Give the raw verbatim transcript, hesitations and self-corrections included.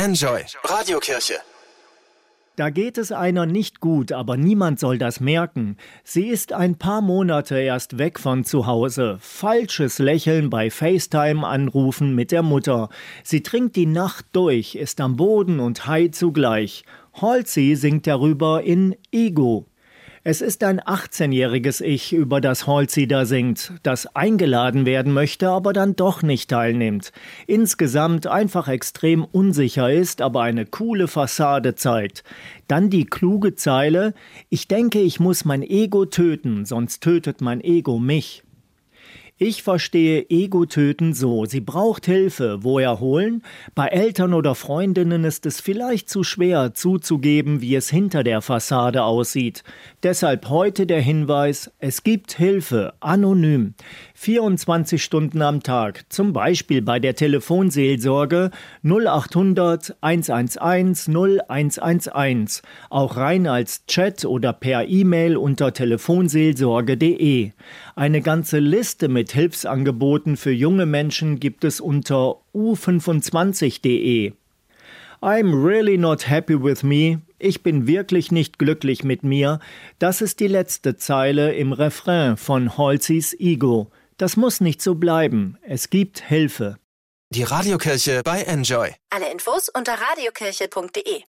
Enjoy Radiokirche. Da geht es einer nicht gut, aber niemand soll das merken. Sie ist ein paar Monate erst weg von zu Hause. Falsches Lächeln bei FaceTime-Anrufen mit der Mutter. Sie trinkt die Nacht durch, ist am Boden und high zugleich. Halsey singt darüber in Ego. Es ist ein achtzehnjähriges Ich, über das Halsey da singt, das eingeladen werden möchte, aber dann doch nicht teilnimmt. Insgesamt einfach extrem unsicher ist, aber eine coole Fassade zeigt. Dann die kluge Zeile: Ich denke, ich muss mein Ego töten, sonst tötet mein Ego mich. Ich verstehe Ego-Töten so: Sie braucht Hilfe. Woher holen? Bei Eltern oder Freundinnen ist es vielleicht zu schwer zuzugeben, wie es hinter der Fassade aussieht. Deshalb heute der Hinweis: Es gibt Hilfe, anonym. vierundzwanzig Stunden am Tag, zum Beispiel bei der Telefonseelsorge null achthundert eins eins eins null eins eins eins, auch rein als Chat oder per E-Mail unter telefonseelsorge punkt de. Eine ganze Liste mit Hilfsangeboten für junge Menschen gibt es unter u fünfundzwanzig punkt de. I'm really not happy with me. Ich bin wirklich nicht glücklich mit mir. Das ist die letzte Zeile im Refrain von Halseys Ego. Das muss nicht so bleiben. Es gibt Hilfe. Die Radiokirche bei Enjoy. Alle Infos unter radiokirche punkt de.